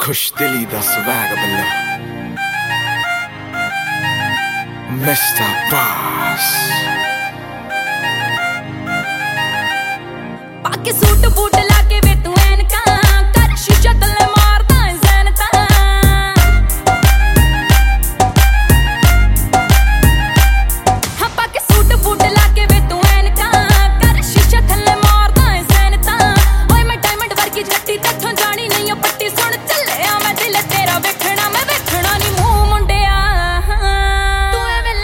खुश दिली दा स्वैग बल्लो मिस्टर बॉस पाके सूट बूट लाके वे तू ऐनका कर शीशा तले मारदा है ज़ैनता हाँ पाके सूट बूट लाके वे तू ऐनका कर शीशा तले मारदा है ज़ैनता ओए मैं डायमंड वर्गी जट्टी तथों जानी नहीं ओ पट्टी सुन चले आ मैं दिल तेरा वेखना मैं वेखना नहीं मुंह मुंडिया तू एवें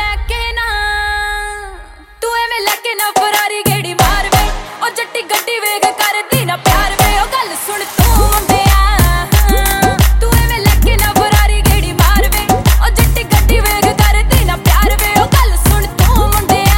लेके ना फरारी गेड़ी मार वे ओ जट्टी गड्डी वेग कर दी ना प्यार वे ओ गल सुन तू मुंडिया तू एवें लेके ना फरारी गेड़ी मार वे ओ जट्टी गड्डी वेग कर दी ना प्यार वे ओ गल सुन तू मुंडिया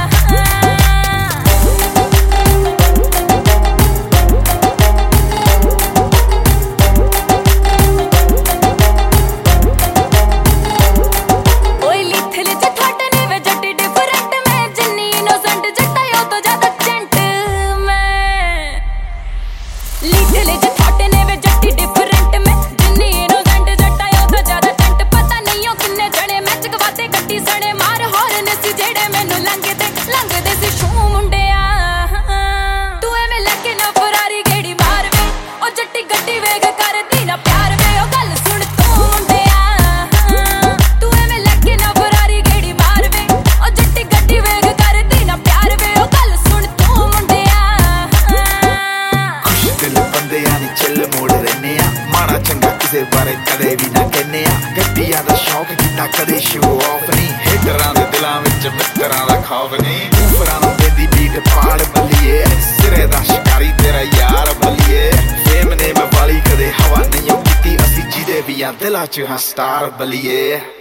ओए लिथले जे थोड़े ने वे जट्टी डिफरेंट में जिन्नी इनोसेंट जट्टा यो तो ज्यादा जेंट मैं लिथले जे थोड़े ने वे जट्टी डिफरेंट में जिन्नी इनोसेंट जट्टा यो तो ज्यादा जेंट पता नहीं हो किन्ने जने मैच गवाते गड्डी सणे मार हॉर्न सी जेड़े मैनू लंघदे सी शू मुंडिया तू एवें लेके ना फरारी गेड़ी मार वे ओ जट्टी गड्डी वेग कर दी ना प्यार वे ओ गल सुन तू मुंडिया तू एवें लेके ना फरारी गेड़ी मार वे ओ जट्टी गड्डी वेग कर दी ना प्यार वे ओ गल सुन तू मुंडिया खुश दिल बंदे यानी चिल मोड़ रहने माड़ा चंगा किसे बारे कदे भी ना कहने गड्डियां दा शौक किता कदे शो ऑफ नहीं हेटरां दे दिलां विच मित्तरां दा खौफ नहीं ऊपरां नु देदी बीट पाड़ बल्लिए सिरे दा शिकारी तेरा यार बल्लिए फेम ने मैं वाली कदे हवा नहीं कीती असी जिदे भी आ दिलां च हां स्टार बल्लिए